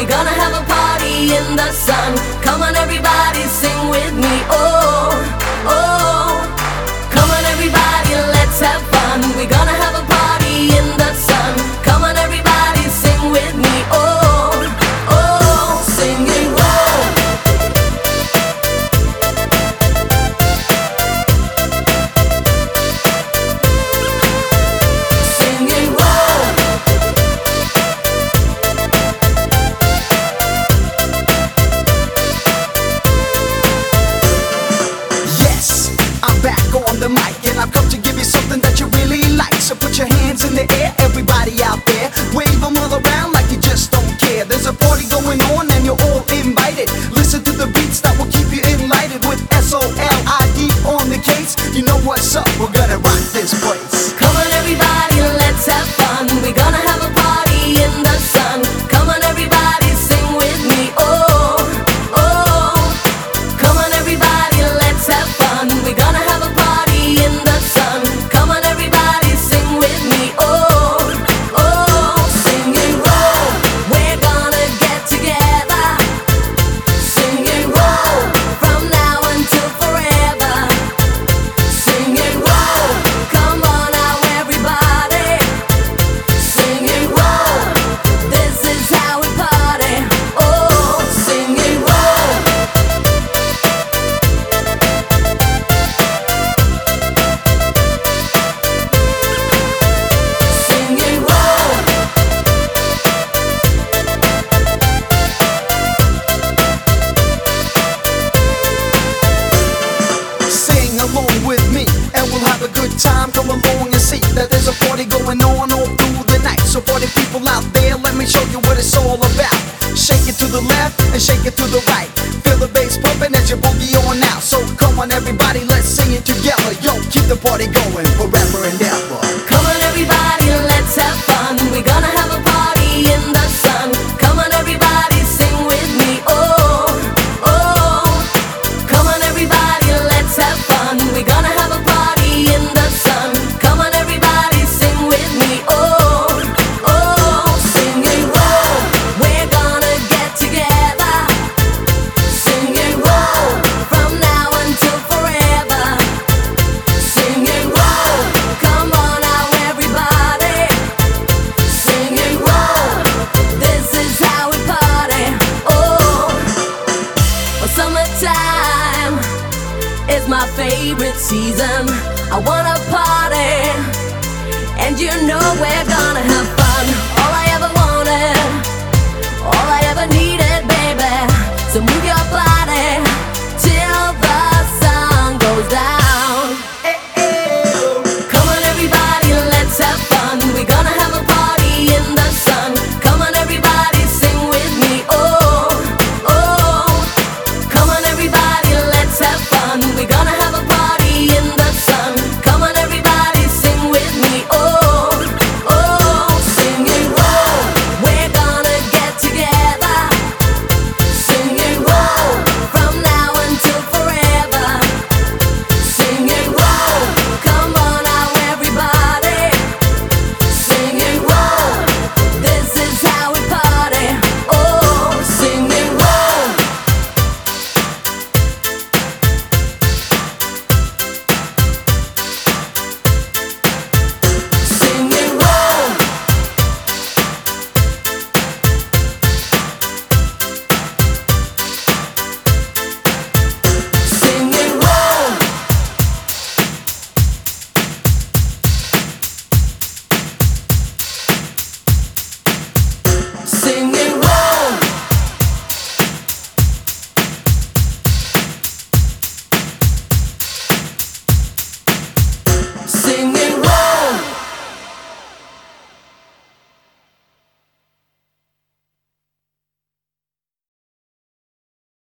We're gonna have a party in the sun. Come on everybody, sing with me. Oh, oh. Come on everybody, let's have fun. We're gonna have a party in the sun. Come on everybody, sing with me. Oh, oh. Singing roll. Singing roll. Yes, I'm back on the mic, and I've come to give you something that you really like. So put your hands in the air, everybody out there. Wave them all around like you just don't care. There's a party going on and you're all invited. Listen to the beats that will keep you enlightened. With SOLID on the case, you know what's up, we're gonna rock this place. Come on everybody, let's have fun. We're gonna have a party in the sun. Come on everybody, sing with me. Oh, oh. Come on everybody, let's have fun. We're gonna have a party in the sun. Come on everybody, sing with me. Oh, oh. Singing roll. We're gonna get together. Singing roll. From now until forever. Singing roll. Come on now everybody. Singing roll. This is how we party. Oh, singing roll. Singing roll. Sing along with me, and we'll have a good time. Come along and see that there's a party going on all through the night. So party people out there, let me show you what it's all about. Shake it to the left and shake it to the right. Feel the bass pumping as you boogie on out. So come on everybody, let's sing it together. Yo, keep the party going forever and ever. Come on everybody, let's have fun. We're gonna have a party in the sun. Come on everybody, sing with me. Oh, oh. Come on everybody, let's have fun. We're gonna have a party in the sun. Come on everybody, sing with me. Oh, oh. Singing roll. We're gonna get together. Singing roll. From now until forever. Singing roll. Come on now everybody. Singing roll. This is how we party. Oh, summertime is my favorite season. I wanna party, and you know we're gonna have